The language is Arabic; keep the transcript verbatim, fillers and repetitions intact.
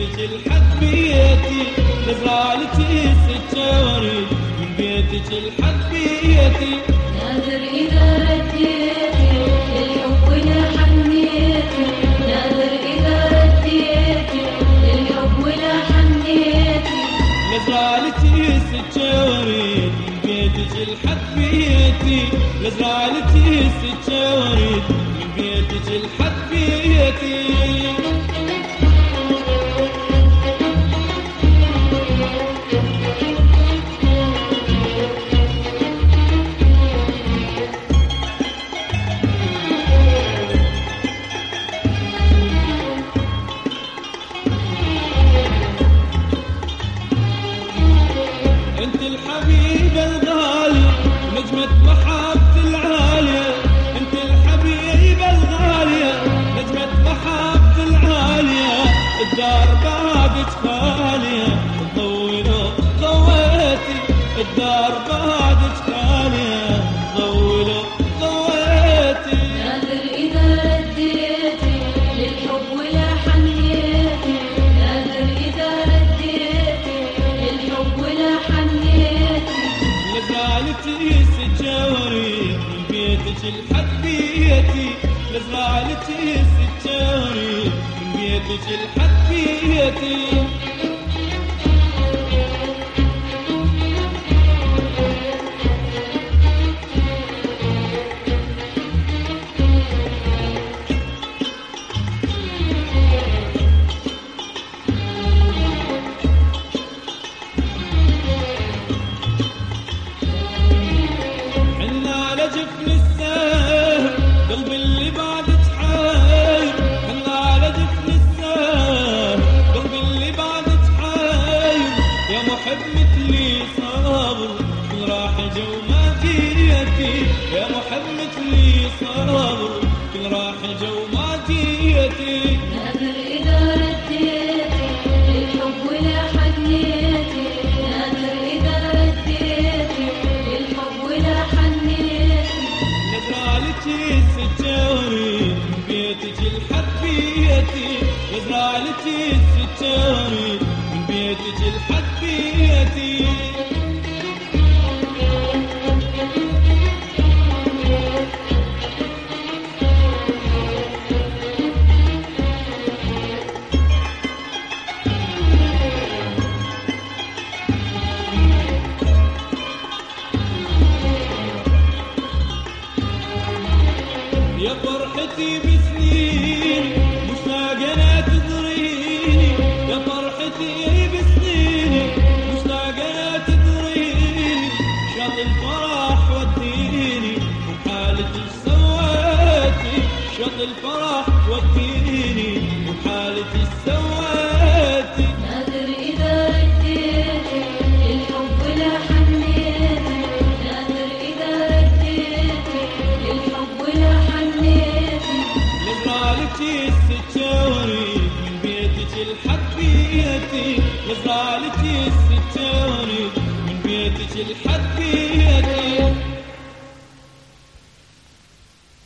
بيتك لحد بيتي نزرعلتي السجاري من بيتك لحد بيتي نادر إذا رديتي للحب ولا حنيتي نادر إذا رديتي للحب ولا حنيتي نزرعلتي السجاري من بيتك لحد بيتي نزرعلتي السجاري من بيتك لحد بيتي انت الحبيبة الغالية نجمة محبة العالية انت الحبيبة الغالية نجمة محبة العالية الدار بعدك خالية طولوا ضويتي الدار بعدك خالية طولوا ضويتي نادر إذا رديتي للحب ولا حنيتي نادر إذا رديتي للحب ولا حنيتي نزرعلتي السجاري من بيتك لحد بيتي نزرعلتي السجاري من بيتك لحد بيتي جفن السهر قلبي اللي بعدك حاير حنا على جفن السهر قلبي اللي بعدك حاير يا محب مثلي صابر كل راح جو ما جيتي يا محب مثلي صابر كل راح جو ما جيتي نادر إذا رديتي للحب ولا حنيتي نادر إذا رديتي للحب ولا حنيتي نزرعلتي السجاري من بيتك لحد بيتي نزرعلتي السجاري من بيتك لحد بيتي يا فرحتي بسنيني مشتاق انا تدريني يا فرحتي بسنيني مشتاق انا تدريني شاط الفرح وديني وبحالتي سويتي شاط الفرح وديني وبحالتي سويتي نادر إذا رديتي للحب ولا حنيتي نادر إذا رديتي للحب ولا حنيتي نزرعلتي السجاري من بيتك لحد بيتي نزرعلتي السجاري من بيتك لحد بيتي